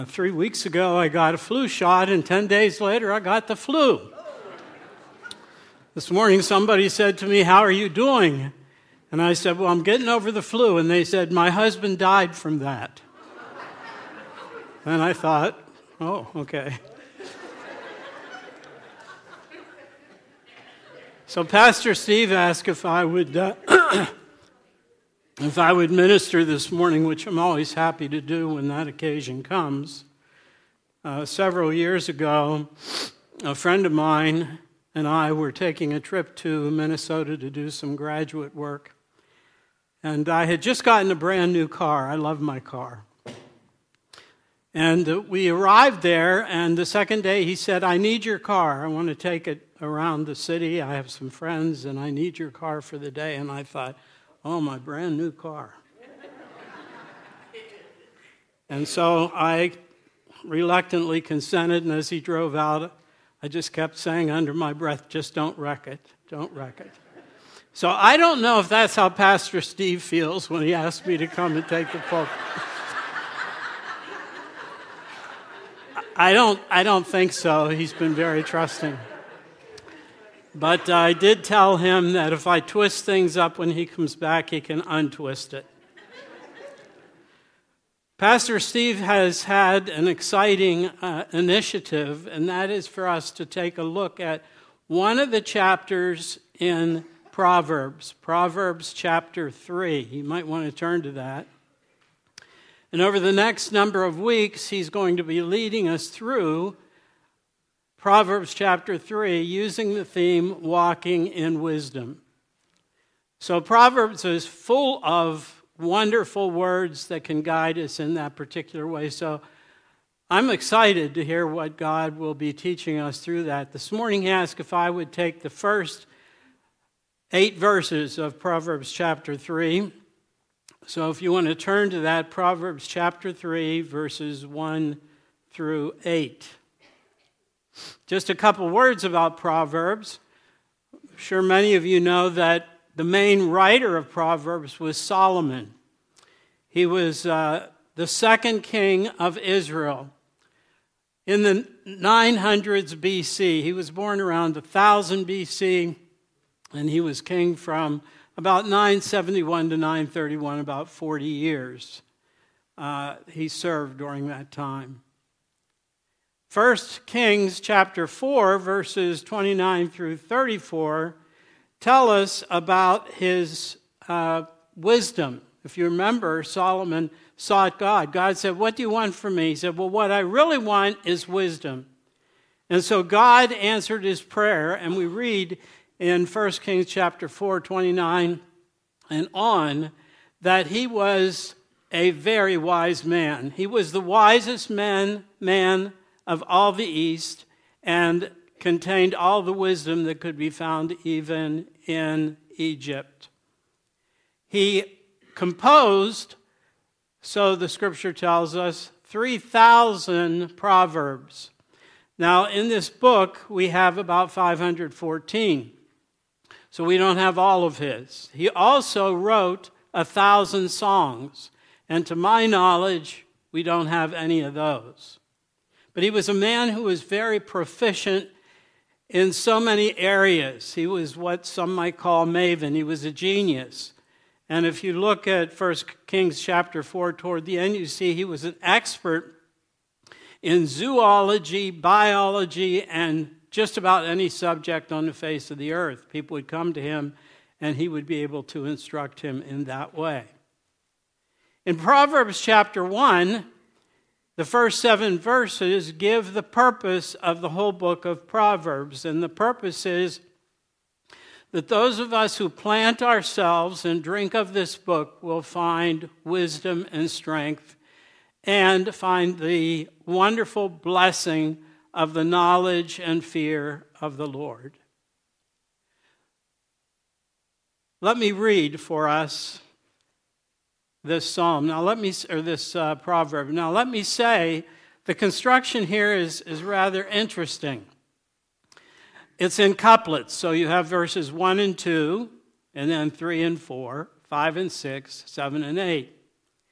3 weeks ago, I got a flu shot, and 10 days later, I got the flu. This morning, somebody said to me, "How are you doing?" And I said, "Well, I'm getting over the flu." And they said, "My husband died from that." And I thought, oh, okay. So Pastor Steve asked if I would minister this morning, which I'm always happy to do when that occasion comes. Several years ago, a friend of mine and I were taking a trip to Minnesota to do some graduate work. And I had just gotten a brand new car. I love my car. And we arrived there, and the second day he said, "I need your car. I want to take it around the city. I have some friends, and I need your car for the day." And I thought, oh, my brand new car. And so I reluctantly consented, and as he drove out, I just kept saying under my breath, "Just don't wreck it, don't wreck it." So I don't know if that's how Pastor Steve feels when he asked me to come and take the pulpit. I don't think so. He's been very trusting. But I did tell him that if I twist things up when he comes back, he can untwist it. Pastor Steve has had an exciting initiative, and that is for us to take a look at one of the chapters in Proverbs chapter 3. You might want to turn to that. And over the next number of weeks, he's going to be leading us through Proverbs chapter 3, using the theme, Walking in Wisdom. So Proverbs is full of wonderful words that can guide us in that particular way. So I'm excited to hear what God will be teaching us through that. This morning he asked if I would take the first 8 verses of Proverbs chapter 3. So if you want to turn to that, Proverbs chapter 3, verses 1 through 8. Just a couple words about Proverbs. I'm sure many of you know that the main writer of Proverbs was Solomon. He was the second king of Israel. In the 900s BC, he was born around 1000 BC, and he was king from about 971 to 931, about 40 years. He served during that time. 1 Kings chapter 4, verses 29 through 34, tell us about his wisdom. If you remember, Solomon sought God. God said, "What do you want from me?" He said, "Well, what I really want is wisdom." And so God answered his prayer, and we read in 1 Kings chapter 4, 29 and on, that he was a very wise man. He was the wisest man of all the East, and contained all the wisdom that could be found even in Egypt. He composed, so the scripture tells us, 3,000 proverbs. Now, in this book, we have about 514. So we don't have all of his. He also wrote 1,000 songs. And to my knowledge, we don't have any of those. But he was a man who was very proficient in so many areas. He was what some might call maven. He was a genius. And if you look at 1 Kings chapter 4 toward the end, you see he was an expert in zoology, biology, and just about any subject on the face of the earth. People would come to him, and he would be able to instruct him in that way. In Proverbs chapter 1, the first 7 verses give the purpose of the whole book of Proverbs. And the purpose is that those of us who plant ourselves and drink of this book will find wisdom and strength and find the wonderful blessing of the knowledge and fear of the Lord. Let me read for us this psalm. This proverb. Now, let me say, the construction here is rather interesting. It's in couplets, so you have verses 1 and 2, and then 3 and 4, 5 and 6, 7 and 8.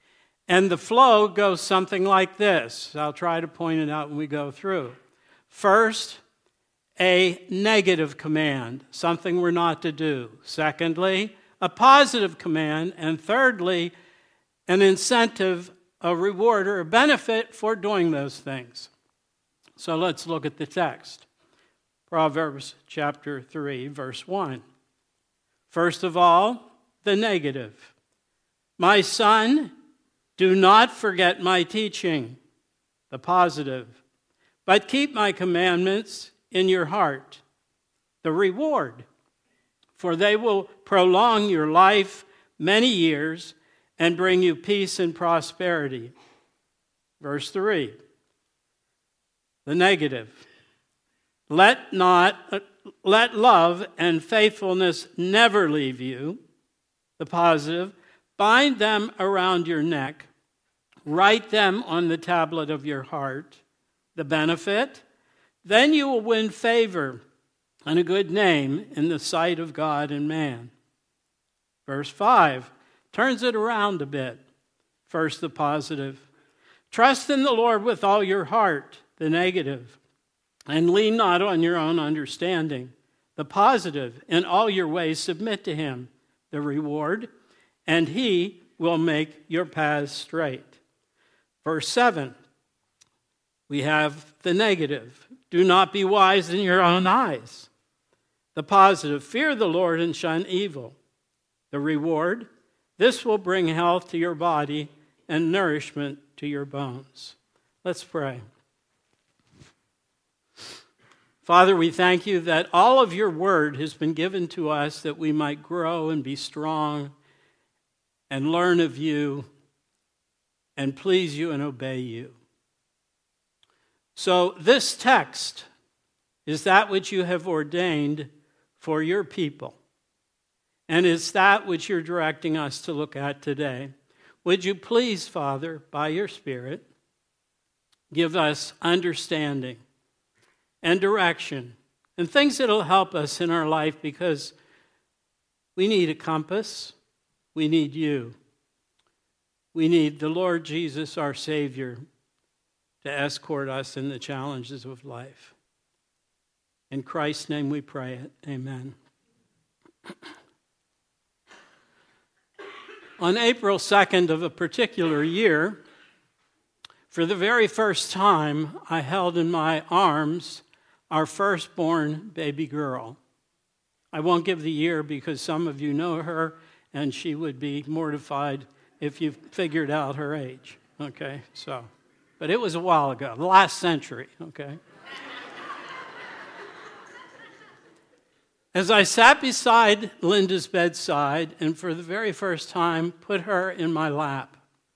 And the flow goes something like this. I'll try to point it out when we go through. First, a negative command, something we're not to do. Secondly, a positive command. And thirdly, an incentive, a reward, or a benefit for doing those things. So let's look at the text. Proverbs chapter 3, verse 1. First of all, the negative. My son, do not forget my teaching, the positive, but keep my commandments in your heart, the reward, for they will prolong your life many years and bring you peace and prosperity. Verse 3, the negative. Let love and faithfulness never leave you, the positive. Bind them around your neck. Write them on the tablet of your heart, the benefit. Then you will win favor and a good name in the sight of God and man. Verse 5 turns it around a bit. First, the positive. Trust in the Lord with all your heart, the negative, and lean not on your own understanding. The positive, in all your ways submit to him, the reward, and he will make your paths straight. Verse 7, we have the negative. Do not be wise in your own eyes. The positive, fear the Lord and shun evil. The reward, this will bring health to your body and nourishment to your bones. Let's pray. Father, we thank you that all of your word has been given to us that we might grow and be strong and learn of you and please you and obey you. So this text is that which you have ordained for your people. And it's that which you're directing us to look at today. Would you please, Father, by your Spirit, give us understanding and direction and things that will help us in our life, because we need a compass. We need you. We need the Lord Jesus, our Savior, to escort us in the challenges of life. In Christ's name we pray it. Amen. On April 2nd of a particular year, for the very first time, I held in my arms our firstborn baby girl. I won't give the year because some of you know her, and she would be mortified if you figured out her age. Okay, so, but it was a while ago, the last century, okay? As I sat beside Linda's bedside and for the very first time put her in my lap,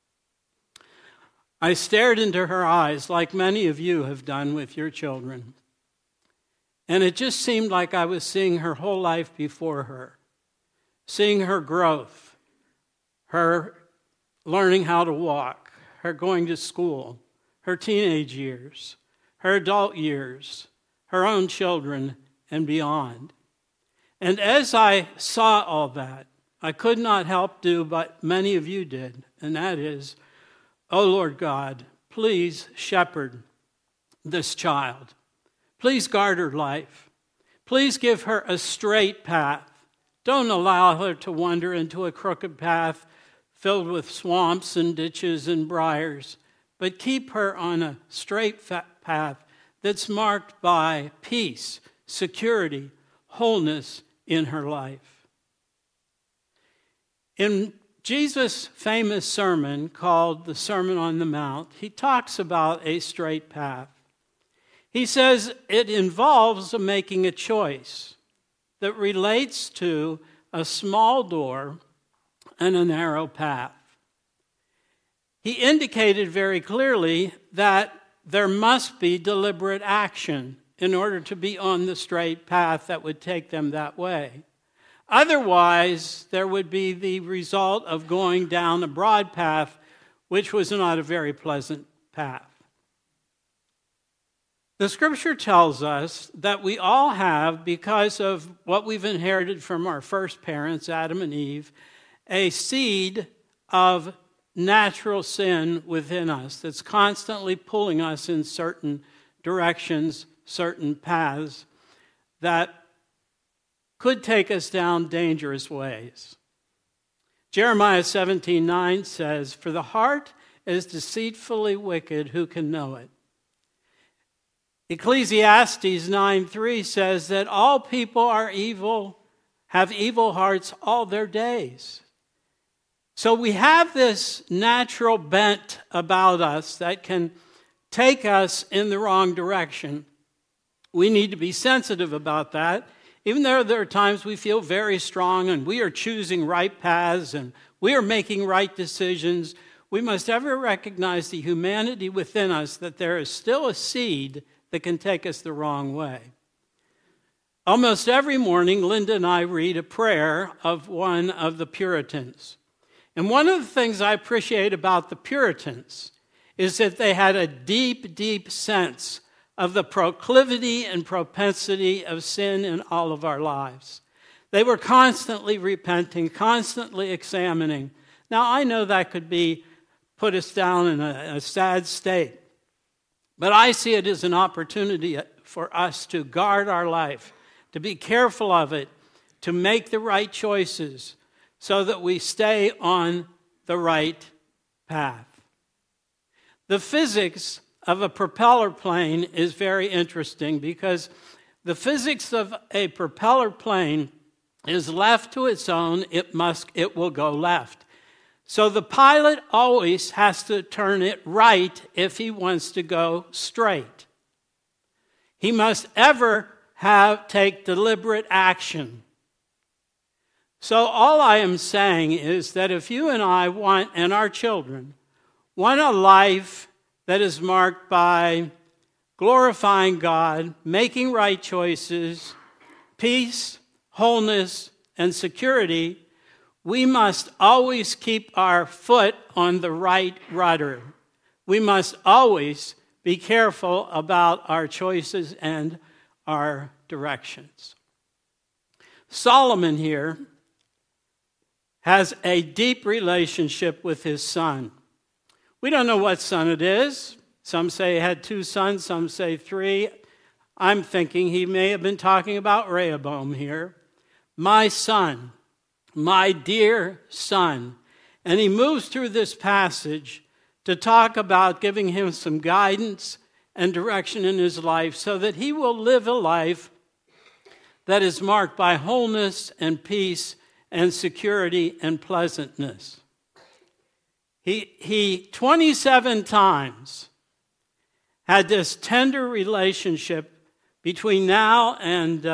I stared into her eyes like many of you have done with your children. And it just seemed like I was seeing her whole life before her, seeing her growth, her learning how to walk, her going to school, her teenage years, her adult years, her own children, and beyond. And as I saw all that, I could not help do what many of you did, and that is, oh Lord God, please shepherd this child. Please guard her life. Please give her a straight path. Don't allow her to wander into a crooked path filled with swamps and ditches and briars, but keep her on a straight path that's marked by peace, security, wholeness in her life. In Jesus' famous sermon called the Sermon on the Mount, he talks about a straight path. He says it involves making a choice that relates to a small door and a narrow path. He indicated very clearly that there must be deliberate action in order to be on the straight path that would take them that way. Otherwise, there would be the result of going down a broad path, which was not a very pleasant path. The scripture tells us that we all have, because of what we've inherited from our first parents, Adam and Eve, a seed of natural sin within us that's constantly pulling us in certain directions, certain paths that could take us down dangerous ways. Jeremiah 17:9 says, "For the heart is deceitfully wicked, who can know it?" Ecclesiastes 9:3 says that all people are evil, have evil hearts all their days. So we have this natural bent about us that can take us in the wrong direction. We need to be sensitive about that. Even though there are times we feel very strong and we are choosing right paths and we are making right decisions, we must ever recognize the humanity within us, that there is still a seed that can take us the wrong way. Almost every morning, Linda and I read a prayer of one of the Puritans. And one of the things I appreciate about the Puritans is that they had a deep, deep sense of the proclivity and propensity of sin in all of our lives. They were constantly repenting, constantly examining. Now, I know that could put us down in a sad state, but I see it as an opportunity for us to guard our life, to be careful of it, to make the right choices so that we stay on the right path. The physics of a propeller plane is very interesting because the physics of a propeller plane is left to its own, it will go left. So the pilot always has to turn it right if he wants to go straight. He must ever take deliberate action. So all I am saying is that if you and I want, and our children, want a life that is marked by glorifying God, making right choices, peace, wholeness, and security, we must always keep our foot on the right rudder. We must always be careful about our choices and our directions. Solomon here has a deep relationship with his son. We don't know what son it is. Some say he had 2 sons, some say 3. I'm thinking he may have been talking about Rehoboam here. My son, my dear son. And he moves through this passage to talk about giving him some guidance and direction in his life so that he will live a life that is marked by wholeness and peace and security and pleasantness. He 27 times had this tender relationship between now and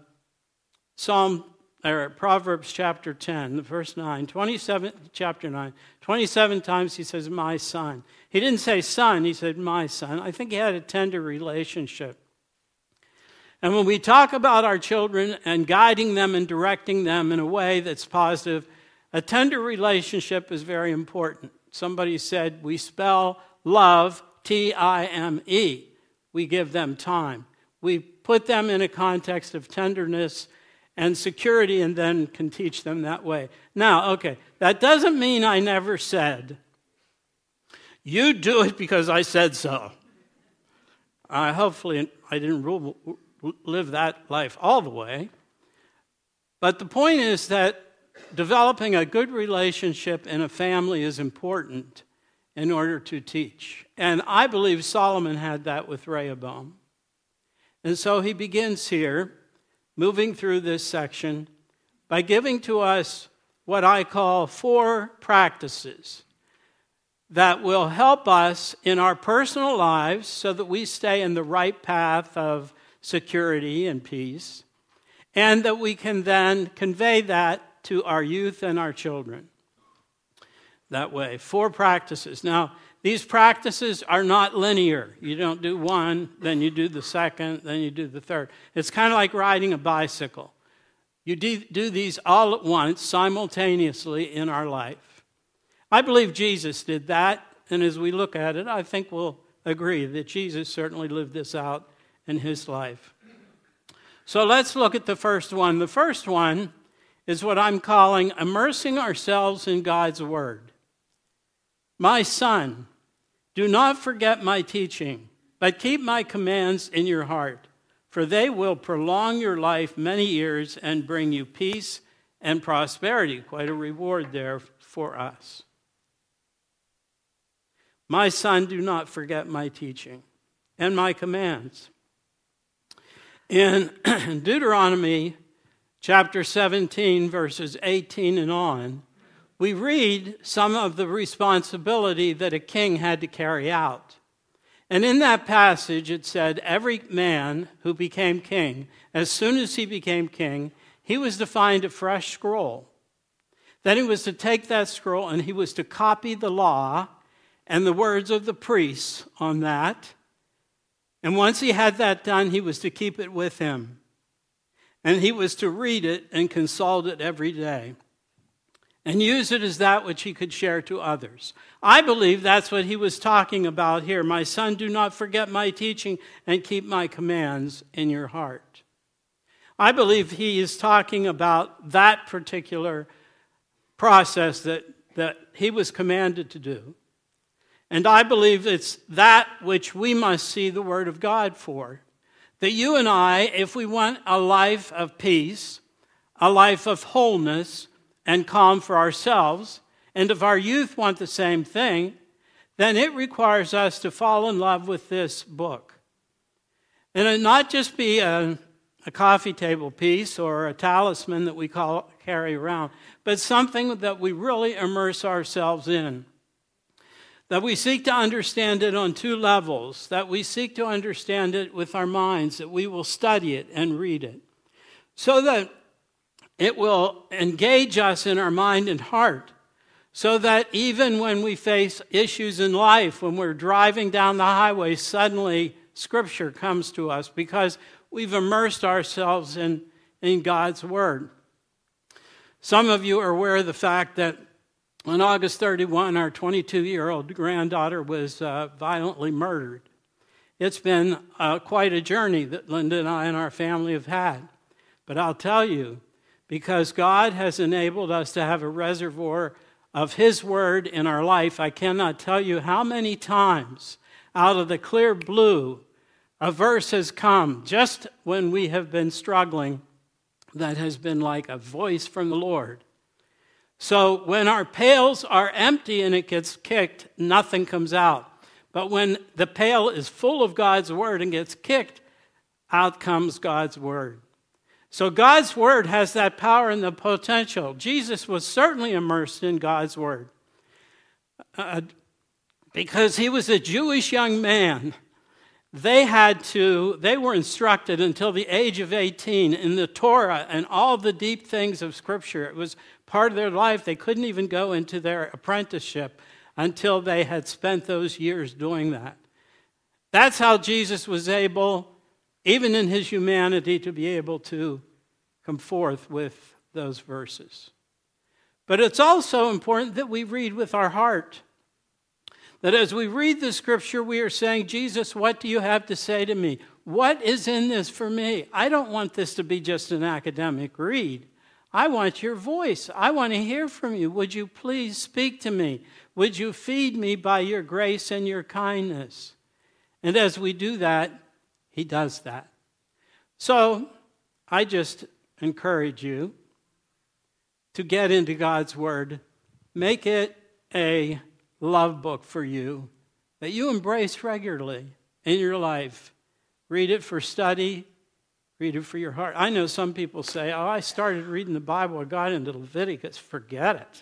Proverbs chapter 10, verse 9, 27, chapter 9. 27 times he says, my son. He didn't say son, he said, my son. I think he had a tender relationship. And when we talk about our children and guiding them and directing them in a way that's positive, a tender relationship is very important. Somebody said we spell love T-I-M-E. We give them time. We put them in a context of tenderness and security and then can teach them that way. Now, okay, that doesn't mean I never said, you do it because I said so. Hopefully I didn't live that life all the way. But the point is that developing a good relationship in a family is important in order to teach. And I believe Solomon had that with Rehoboam. And so he begins here, moving through this section, by giving to us what I call 4 practices that will help us in our personal lives so that we stay in the right path of security and peace, and that we can then convey that to our youth and our children. That way, 4 practices. Now, these practices are not linear. You don't do one, then you do the second, then you do the third. It's kind of like riding a bicycle. You do these all at once, simultaneously in our life. I believe Jesus did that, and as we look at it, I think we'll agree that Jesus certainly lived this out in his life. So let's look at the first one. The first one is what I'm calling immersing ourselves in God's Word. My son, do not forget my teaching, but keep my commands in your heart, for they will prolong your life many years and bring you peace and prosperity. Quite a reward there for us. My son, do not forget my teaching and my commands. In Deuteronomy chapter 17, verses 18 and on, we read some of the responsibility that a king had to carry out. And in that passage, it said, every man who became king, as soon as he became king, he was to find a fresh scroll. Then he was to take that scroll and he was to copy the law and the words of the priests on that. And once he had that done, he was to keep it with him. And he was to read it and consult it every day and use it as that which he could share to others. I believe that's what he was talking about here. My son, do not forget my teaching and keep my commands in your heart. I believe he is talking about that particular process that he was commanded to do. And I believe it's that which we must see the Word of God for. That you and I, if we want a life of peace, a life of wholeness and calm for ourselves, and if our youth want the same thing, then it requires us to fall in love with this book. And it not just be a coffee table piece or a talisman that we carry around, but something that we really immerse ourselves in. That we seek to understand it on two levels, that we seek to understand it with our minds, that we will study it and read it, so that it will engage us in our mind and heart, so that even when we face issues in life, when we're driving down the highway, suddenly Scripture comes to us because we've immersed ourselves in God's Word. Some of you are aware of the fact that on August 31, our 22-year-old granddaughter was violently murdered. It's been quite a journey that Linda and I and our family have had. But I'll tell you, because God has enabled us to have a reservoir of His Word in our life, I cannot tell you how many times out of the clear blue a verse has come just when we have been struggling that has been like a voice from the Lord. So when our pails are empty and it gets kicked, nothing comes out. But when the pail is full of God's Word and gets kicked, out comes God's Word. So God's Word has that power and the potential. Jesus was certainly immersed in God's Word because he was a Jewish young man. They were instructed until the age of 18 in the Torah and all the deep things of Scripture. It was part of their life. They couldn't even go into their apprenticeship until they had spent those years doing that. That's how Jesus was able, even in his humanity, to be able to come forth with those verses. But it's also important that we read with our heart. That as we read the Scripture, we are saying, Jesus, what do you have to say to me? What is in this for me? I don't want this to be just an academic read. I want your voice. I want to hear from you. Would you please speak to me? Would you feed me by your grace and your kindness? And as we do that, he does that. So I just encourage you to get into God's Word. Make it a love book for you that you embrace regularly in your life. Read it for study. Read it for your heart. I know some people say, I started reading the Bible, I got into Leviticus. Forget it.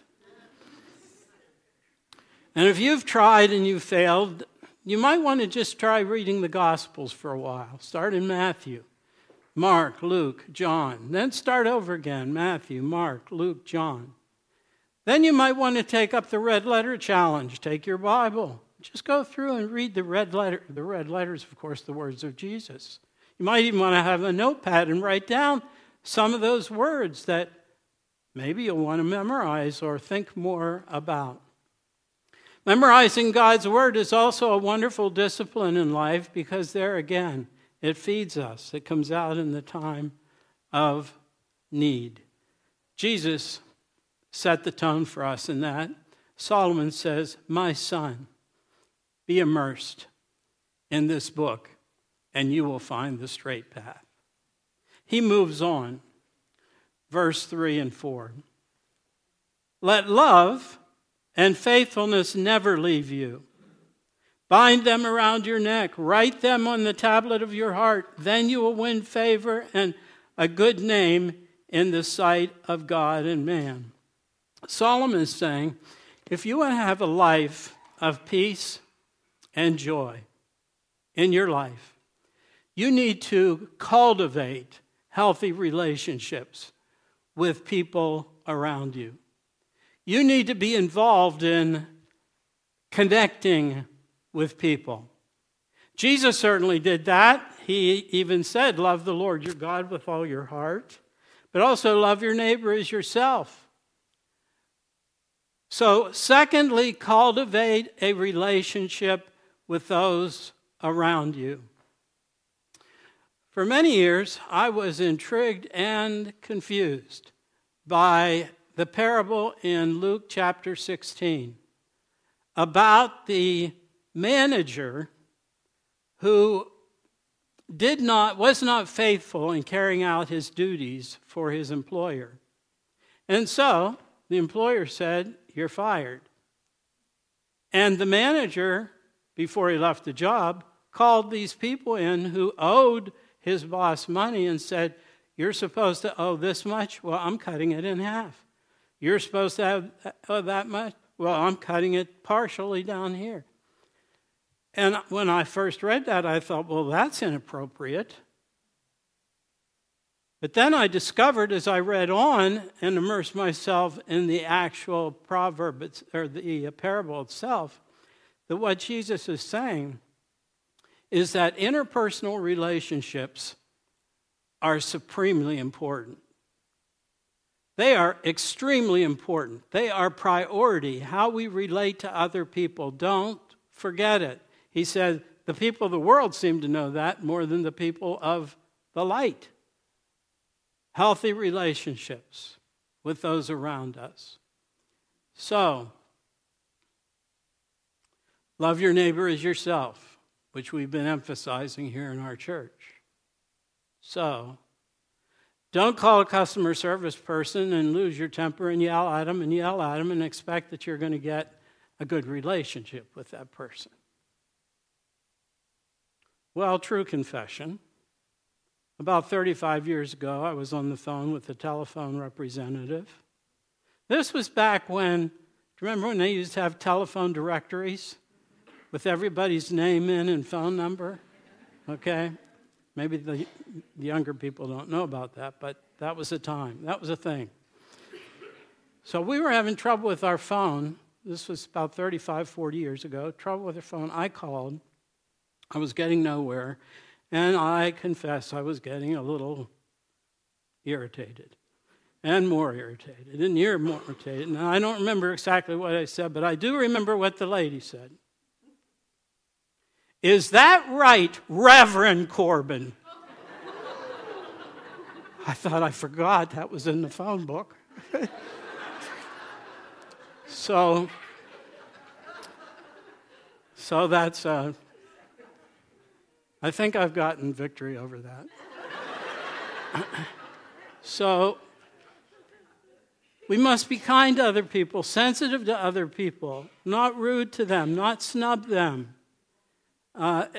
And if you've tried and you've failed, you might want to just try reading the Gospels for a while. Start in Matthew, Mark, Luke, John. Then start over again, Matthew, Mark, Luke, John. Then you might want to take up the red letter challenge. Take your Bible. Just go through and read the red letter. The red letters, of course, the words of Jesus. You might even want to have a notepad and write down some of those words that maybe you'll want to memorize or think more about. Memorizing God's Word is also a wonderful discipline in life because there again, it feeds us. It comes out in the time of need. Jesus set the tone for us in that. Solomon says, my son, be immersed in this book, and you will find the straight path. He moves on, verse 3 and 4. Let love and faithfulness never leave you. Bind them around your neck. Write them on the tablet of your heart. Then you will win favor and a good name in the sight of God and man. Solomon is saying, if you want to have a life of peace and joy in your life, you need to cultivate healthy relationships with people around you. You need to be involved in connecting with people. Jesus certainly did that. He even said, love the Lord your God with all your heart, but also love your neighbor as yourself. So, secondly, cultivate a relationship with those around you. For many years, I was intrigued and confused by the parable in Luke chapter 16 about the manager who was not faithful in carrying out his duties for his employer. And so the employer said, you're fired. And the manager, before he left the job, called these people in who owed his boss money and said, you're supposed to owe this much? Well, I'm cutting it in half. You're supposed to owe that much? Well, I'm cutting it partially down here. And when I first read that, I thought, well, that's inappropriate. But then I discovered as I read on and immersed myself in the actual proverb, or the parable itself, that what Jesus is saying is that interpersonal relationships are supremely important. They are extremely important. They are priority. How we relate to other people, don't forget it. He said, the people of the world seem to know that more than the people of the light. Healthy relationships with those around us. So, love your neighbor as yourself, which we've been emphasizing here in our church. So, don't call a customer service person and lose your temper and yell at them and expect that you're going to get a good relationship with that person. Well, true confession. About 35 years ago, I was on the phone with a telephone representative. This was back when, do you remember when they used to have telephone directories with everybody's name in and phone number? Okay? Maybe the younger people don't know about that, but that was a time. That was a thing. So we were having trouble with our phone. This was about 35, 40 years ago. Trouble with our phone. I called. I was getting nowhere. And I confess I was getting a little irritated and more irritated and more irritated. And I don't remember exactly what I said, but I do remember what the lady said. Is that right, Reverend Corbin? I thought I forgot that was in the phone book. So that's... I think I've gotten victory over that. So, we must be kind to other people, sensitive to other people, not rude to them, not snub them. I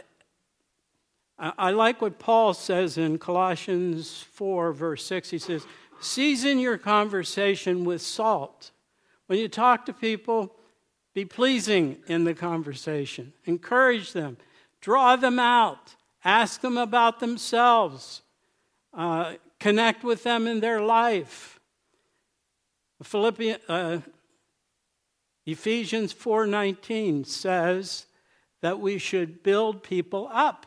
like what Paul says in Colossians 4, verse 6. He says, season your conversation with salt. When you talk to people, be pleasing in the conversation. Encourage them. Draw them out. Ask them about themselves. Connect with them in their life. Ephesians 4:19 says that we should build people up.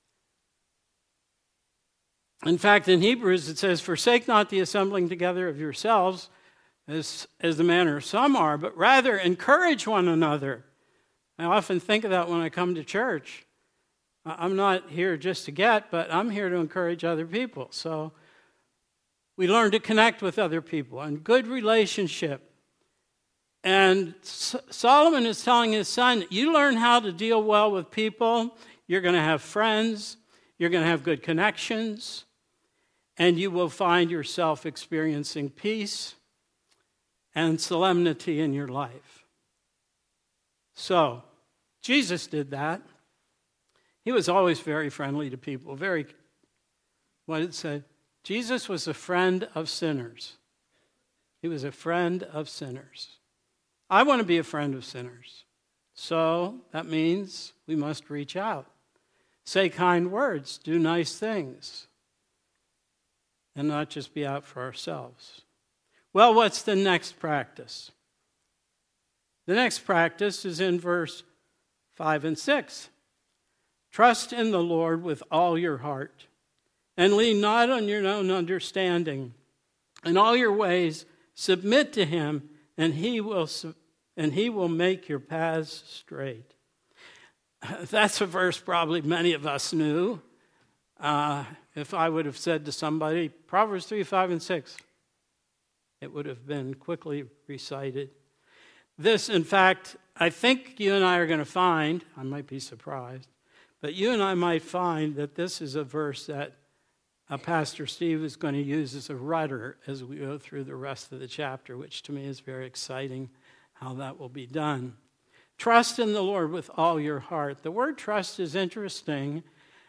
In fact, in Hebrews it says, forsake not the assembling together of yourselves, as the manner of some are, but rather encourage one another. I often think of that when I come to church. I'm not here just to get, but I'm here to encourage other people. So we learn to connect with other people and good relationship. And Solomon is telling his son, you learn how to deal well with people, you're going to have friends, you're going to have good connections, and you will find yourself experiencing peace and solemnity in your life. So, Jesus did that. He was always very friendly to people, what it said, Jesus was a friend of sinners. He was a friend of sinners. I want to be a friend of sinners. So that means we must reach out, say kind words, do nice things, and not just be out for ourselves. Well, what's the next practice? The next practice is in verse 5 and 6. Trust in the Lord with all your heart, and lean not on your own understanding. In all your ways, submit to him, and he will make your paths straight. That's a verse probably many of us knew. If I would have said to somebody, Proverbs 3, 5, and 6, it would have been quickly recited. This, in fact, I think you and I are going to find, I might be surprised, but you and I might find that this is a verse that Pastor Steve is going to use as a rudder as we go through the rest of the chapter, which to me is very exciting how that will be done. Trust in the Lord with all your heart. The word trust is interesting.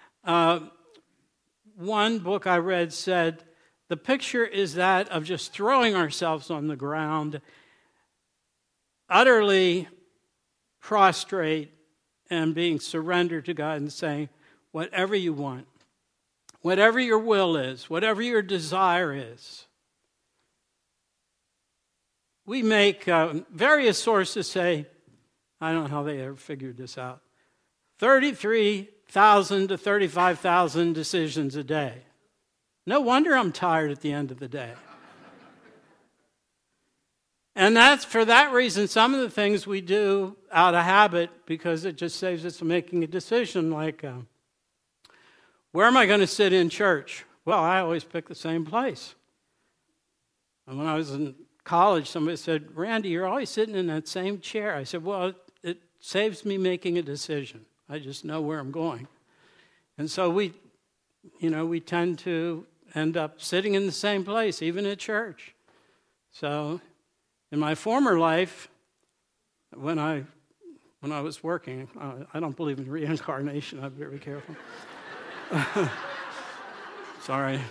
One book I read said, the picture is that of just throwing ourselves on the ground, utterly prostrate and being surrendered to God and saying, whatever you want, whatever your will is, whatever your desire is. We make various sources say, I don't know how they ever figured this out, 33,000 to 35,000 decisions a day. No wonder I'm tired at the end of the day. And that's for that reason, some of the things we do out of habit because it just saves us from making a decision like, where am I going to sit in church? Well, I always pick the same place. And when I was in college, somebody said, Randy, you're always sitting in that same chair. I said, well, it saves me making a decision. I just know where I'm going. And so we tend to end up sitting in the same place, even at church. So in my former life, when I was working, I don't believe in reincarnation. I'm very careful. Sorry.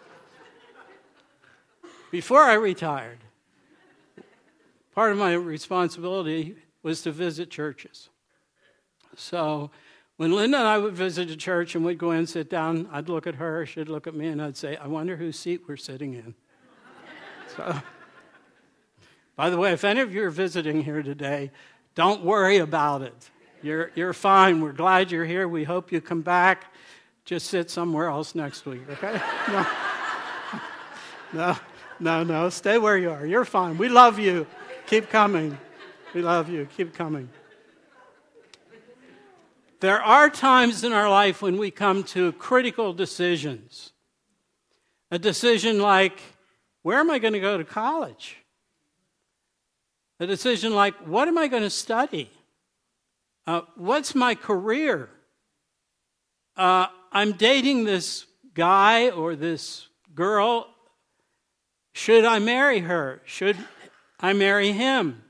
Before I retired, part of my responsibility was to visit churches. So when Linda and I would visit a church and we'd go in and sit down, I'd look at her, she'd look at me, and I'd say, I wonder whose seat we're sitting in. So, by the way, if any of you are visiting here today, don't worry about it. You're fine. We're glad you're here. We hope you come back. Just sit somewhere else next week, okay? No. Stay where you are. You're fine. We love you. Keep coming. We love you. Keep coming. There are times in our life when we come to critical decisions. A decision like, where am I going to go to college? A decision like, what am I going to study? What's my career? I'm dating this guy or this girl. Should I marry her? Should I marry him?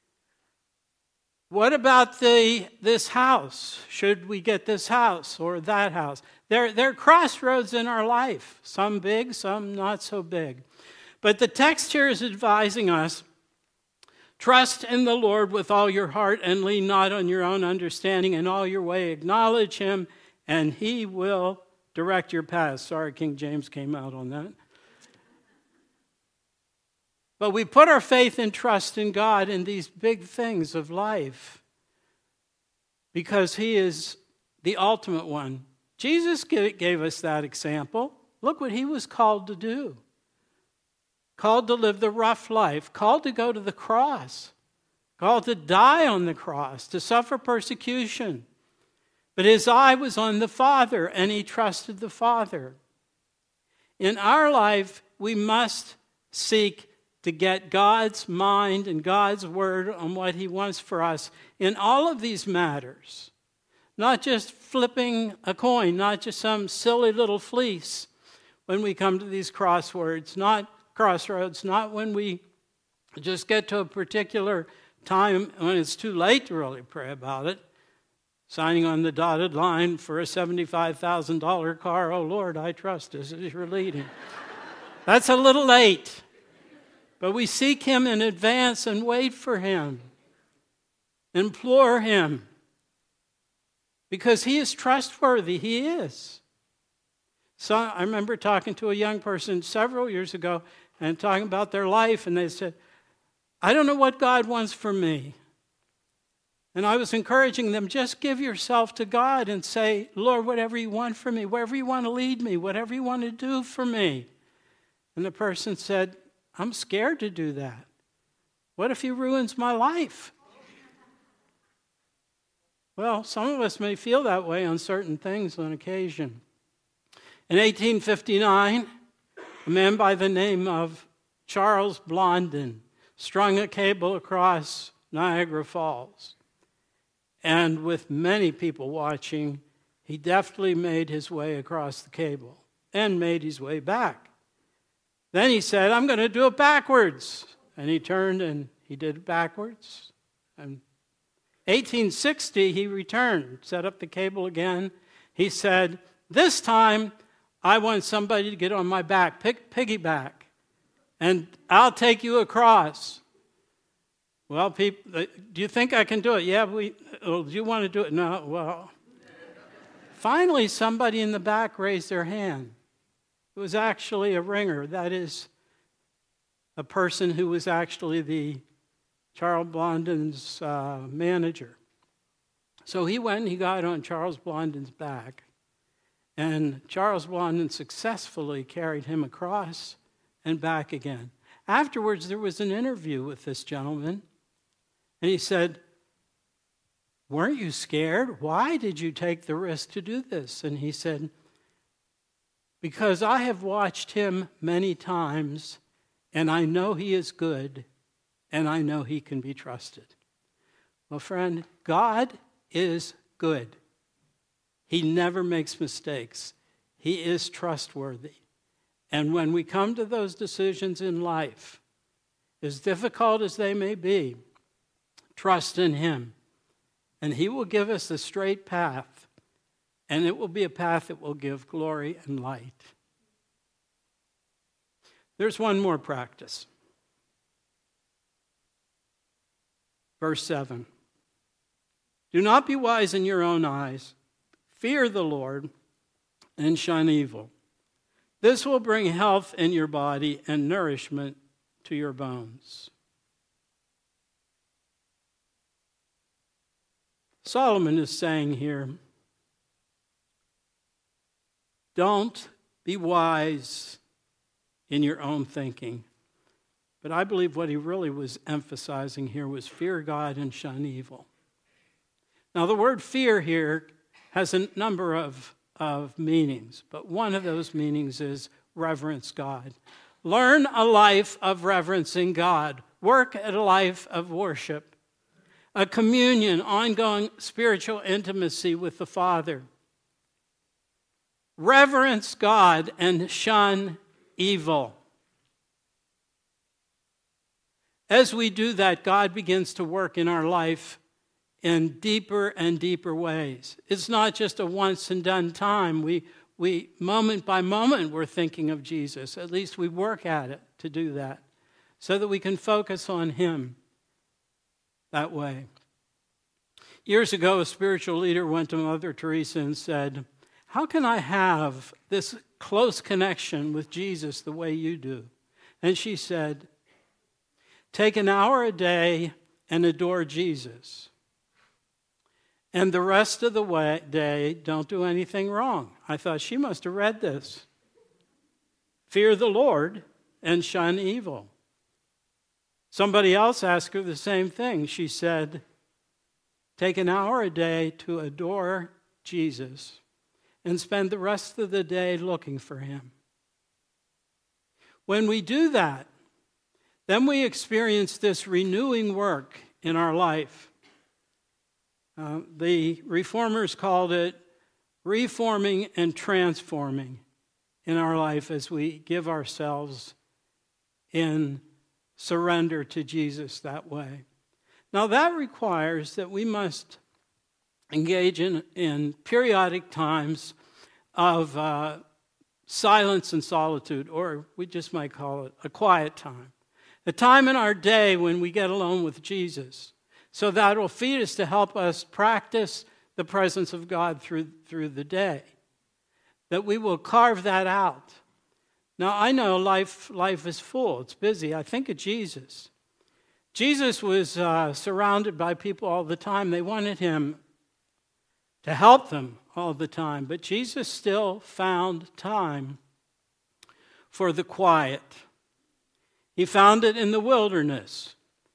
What about this house? Should we get this house or that house? There are crossroads in our life, some big, some not so big. But the text here is advising us, trust in the Lord with all your heart and lean not on your own understanding. In all your way acknowledge him, and he will direct your paths. Sorry, King James came out on that. But we put our faith and trust in God in these big things of life because he is the ultimate one. Jesus gave us that example. Look what he was called to do. Called to live the rough life, called to go to the cross, called to die on the cross, to suffer persecution. But his eye was on the Father, and he trusted the Father. In our life, we must seek to get God's mind and God's word on what he wants for us in all of these matters. Not just flipping a coin, not just some silly little fleece when we come to these crossroads, not when we just get to a particular time when it's too late to really pray about it. Signing on the dotted line for a $75,000 car. Oh, Lord, I trust this as you're leading. That's a little late. But we seek him in advance and wait for him. Implore him. Because he is trustworthy. He is. So I remember talking to a young person several years ago and talking about their life, and they said, I don't know what God wants for me. And I was encouraging them, just give yourself to God and say, Lord, whatever you want for me, wherever you want to lead me, whatever you want to do for me. And the person said, I'm scared to do that. What if he ruins my life? Well, some of us may feel that way on certain things on occasion. In 1859, a man by the name of Charles Blondin strung a cable across Niagara Falls. And with many people watching, he deftly made his way across the cable and made his way back. Then he said, I'm going to do it backwards. And he turned and he did it backwards. And 1860, he returned, set up the cable again. He said, this time, I want somebody to get on my back, piggyback, and I'll take you across. Well, people, do you think I can do it? Yeah, do you want to do it? No, well. Finally, somebody in the back raised their hand. It was actually a ringer. That is a person who was actually the Charles Blondin's manager. So he went and he got on Charles Blondin's back. And Charles Blondin successfully carried him across and back again. Afterwards, there was an interview with this gentleman. And he said, weren't you scared? Why did you take the risk to do this? And he said, because I have watched him many times, and I know he is good, and I know he can be trusted. Well, friend, God is good. He never makes mistakes. He is trustworthy. And when we come to those decisions in life, as difficult as they may be, trust in him. And he will give us the straight path. And it will be a path that will give glory and light. There's one more practice. Verse 7. Do not be wise in your own eyes. Fear the Lord and shun evil. This will bring health in your body and nourishment to your bones. Solomon is saying here, don't be wise in your own thinking. But I believe what he really was emphasizing here was fear God and shun evil. Now, the word fear here has a number of meanings, but one of those meanings is reverence God. Learn a life of reverencing God. Work at a life of worship. A communion, ongoing spiritual intimacy with the Father. Reverence God and shun evil. As we do that, God begins to work in our life in deeper and deeper ways. It's not just a once and done time. We moment by moment, we're thinking of Jesus. At least we work at it to do that so that we can focus on him that way. Years ago, a spiritual leader went to Mother Teresa and said, how can I have this close connection with Jesus the way you do? And she said, take an hour a day and adore Jesus. And the rest of the day, don't do anything wrong. I thought she must have read this. Fear the Lord and shun evil. Somebody else asked her the same thing. She said, take an hour a day to adore Jesus and spend the rest of the day looking for him. When we do that, then we experience this renewing work in our life. The reformers called it reforming and transforming in our life as we give ourselves in surrender to Jesus that way. Now that requires that we must engage in periodic times of silence and solitude, or we just might call it a quiet time. A time in our day when we get alone with Jesus. So that will feed us to help us practice the presence of God through the day. That we will carve that out. Now, I know life is full. It's busy. I think of Jesus. Jesus was surrounded by people all the time. They wanted him to help them all the time. But Jesus still found time for the quiet. He found it in the wilderness.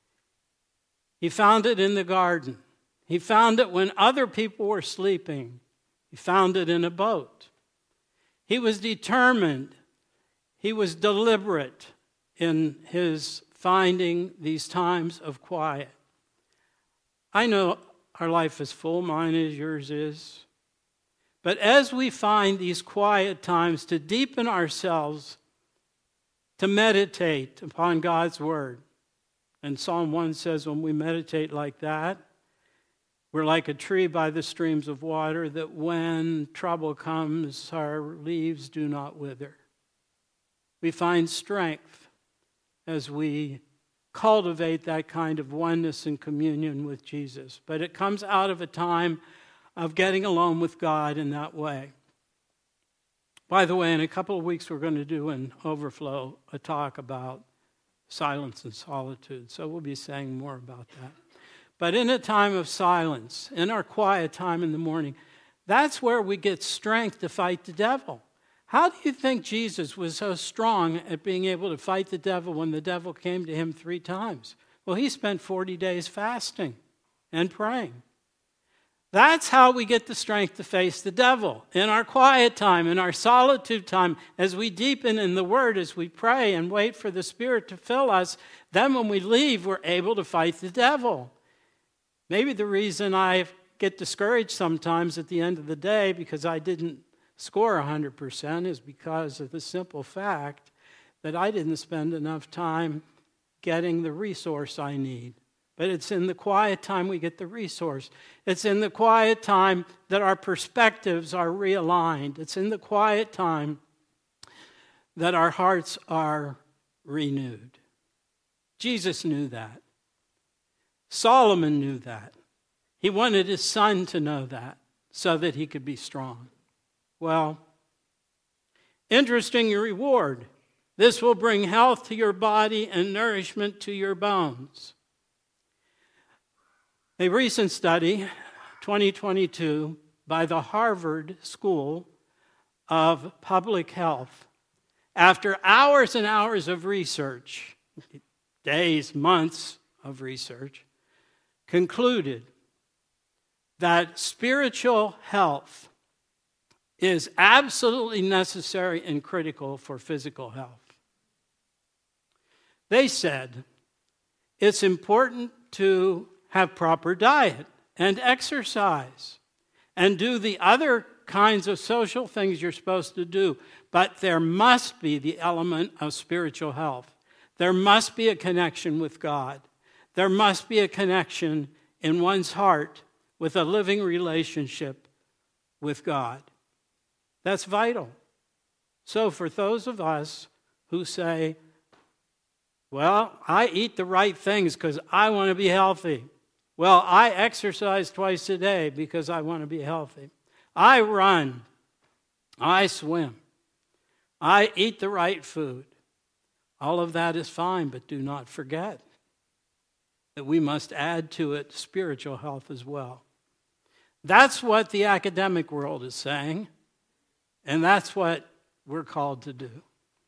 He found it in the garden. He found it when other people were sleeping. He found it in a boat. He was determined. He was deliberate in his finding these times of quiet. I know our life is full. Mine is, yours is. But as we find these quiet times to deepen ourselves, to meditate upon God's word. And Psalm 1 says when we meditate like that, we're like a tree by the streams of water, that when trouble comes, our leaves do not wither. We find strength as we cultivate that kind of oneness and communion with Jesus. But it comes out of a time of getting alone with God in that way. By the way, in a couple of weeks, we're going to do an overflow, a talk about silence and solitude. So we'll be saying more about that. But in a time of silence, in our quiet time in the morning, that's where we get strength to fight the devil. How do you think Jesus was so strong at being able to fight the devil when the devil came to him 3 times? Well, he spent 40 days fasting and praying. That's how we get the strength to face the devil. In our quiet time, in our solitude time, as we deepen in the Word, as we pray and wait for the Spirit to fill us, then when we leave, we're able to fight the devil. Maybe the reason I get discouraged sometimes at the end of the day because I didn't score 100% is because of the simple fact that I didn't spend enough time getting the resource I need. But it's in the quiet time we get the resource. It's in the quiet time that our perspectives are realigned. It's in the quiet time that our hearts are renewed. Jesus knew that. Solomon knew that. He wanted his son to know that so that he could be strong. Well, interesting reward. This will bring health to your body and nourishment to your bones. A recent study, 2022, by the Harvard School of Public Health, after hours and hours of research, days, months of research, concluded that spiritual health is absolutely necessary and critical for physical health. They said it's important to have proper diet and exercise and do the other kinds of social things you're supposed to do. But there must be the element of spiritual health. There must be a connection with God. There must be a connection in one's heart with a living relationship with God. That's vital. So for those of us who say, well, I eat the right things because I want to be healthy. Well, I exercise twice a day because I want to be healthy. I run. I swim. I eat the right food. All of that is fine, but do not forget that we must add to it spiritual health as well. That's what the academic world is saying, and that's what we're called to do.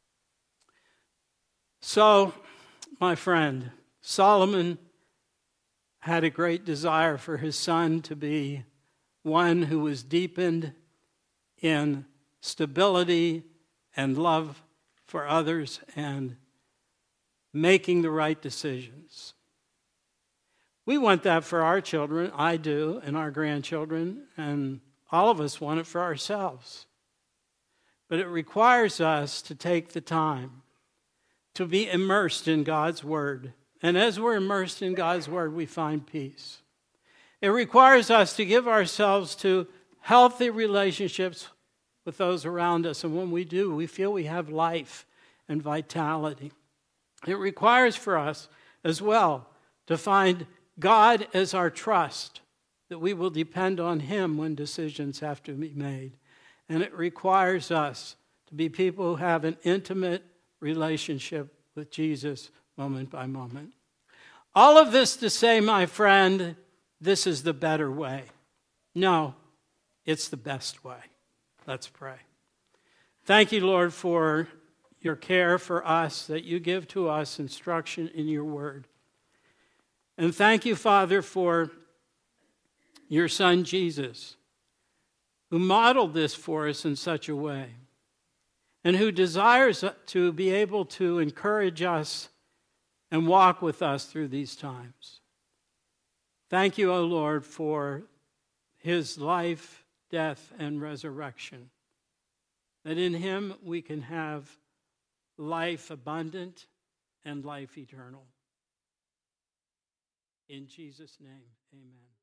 So, my friend, Solomon had a great desire for his son to be one who was deepened in stability and love for others and making the right decisions. We want that for our children, I do, and our grandchildren, and all of us want it for ourselves. But it requires us to take the time to be immersed in God's Word. And as we're immersed in God's Word, we find peace. It requires us to give ourselves to healthy relationships with those around us. And when we do, we feel we have life and vitality. It requires for us as well to find God as our trust, that we will depend on Him when decisions have to be made. And it requires us to be people who have an intimate relationship with Jesus moment by moment. All of this to say, my friend, this is the better way. No, it's the best way. Let's pray. Thank you, Lord, for your care for us, that you give to us instruction in your word. And thank you, Father, for your Son, Jesus, who modeled this for us in such a way, and who desires to be able to encourage us and walk with us through these times. Thank you, O Lord, for his life, death, and resurrection, that in him we can have life abundant and life eternal. In Jesus' name, amen.